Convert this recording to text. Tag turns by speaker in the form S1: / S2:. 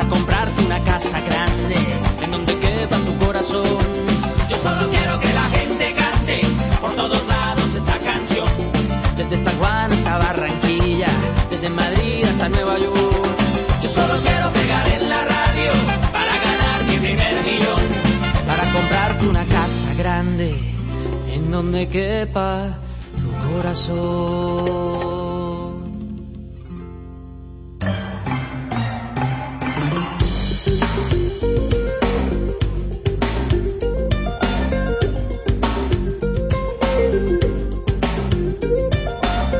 S1: para comprarte una casa grande en donde quepa tu corazón. Yo solo quiero que la gente cante por todos lados esta canción, desde San Juan hasta Barranquilla, desde Madrid hasta Nueva York. Yo solo quiero pegar en la radio para ganar mi primer millón, para comprarte una casa grande en donde quepa tu corazón.